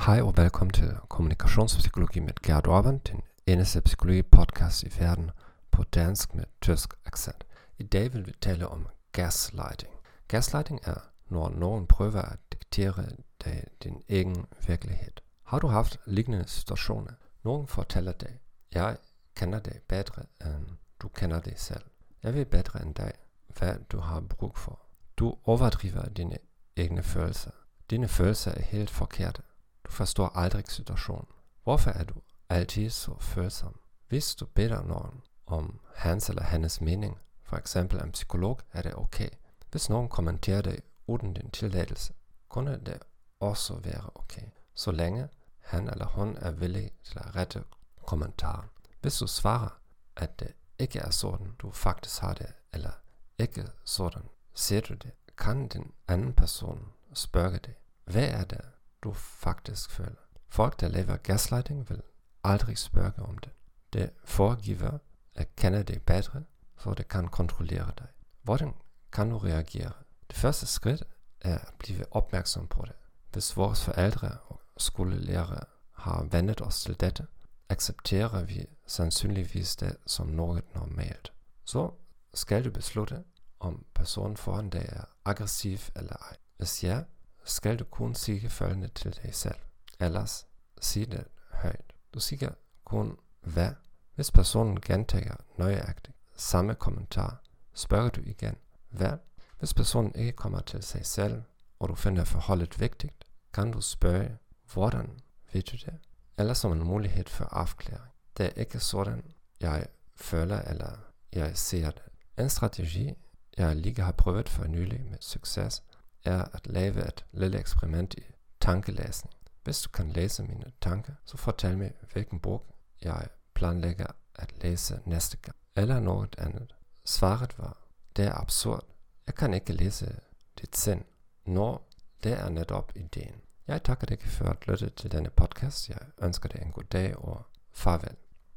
Hej og velkommen til Kommunikationspsykologi med Gerd Orban, den eneste psykologi-podcast i verden på dansk med tysk accent. I dag vil vi tale om gaslighting. Gaslighting er, når nogen prøver at diktere dig din egen virkelighed. Har du haft lignende situationer? Nogen fortæller dig, jeg kender dig bedre end du kender dig selv. Jeg ved bedre end dig, hvad du har brug for. Du overdriver dine egne følelser. Dine følelser er helt forkerte. Du forstår aldrig situationen. Hvorfor er du altid så følsom? Hvis du beder nogen om hans eller hendes mening, for eksempel en psykolog, er det okay. Hvis nogen kommenterer dig uden din tilladelse, kunne det også være okay, så længe han eller hun er villig til at rette kommentaren. Hvis du svarer, at det ikke er sådan, du faktisk har det, eller ikke sådan, ser du det, kan den anden person spørge dig, hvad er det, du faktisk føler? Folk, der laver gaslighting, vil aldrig spørge om det. Det foregiver at kende dig bedre, så det kan kontrollere dig. Hvordan kan du reagere? Det første skridt er at blive opmærksom på det. Hvis vores forældre og skolelærere har vendt os til dette, accepterer vi sandsynligvis det som noget normalt. Så skal du beslutte, om personen foran dig er aggressiv eller ej. Hvis ja, skal du kun sige følgende til dig selv. Ellers sig det højt. Du siger kun hvad. Hvis personen gentager nøjagtigt samme kommentar, spørger du igen hvad. Hvis personen ikke kommer til sig selv, og du finder forholdet vigtigt, kan du spørge, hvordan ved du det? Eller som en mulighed for afklaring. Det er ikke sådan, jeg føler eller jeg ser det. En strategi, jeg lige har prøvet for nylig med succes, er at lave et lille eksperiment i tankelæsning. Hvis du kan læse mine tanker, så fortæl mig, hvilken bog jeg planlægger at læse næste gang. Eller noget andet. Svaret var, det er absurd. Jeg kan ikke læse dit sind. Når det er netop ideen. Jeg takker dig for at lytte til denne podcast. Jeg ønsker dig en god dag og farvel.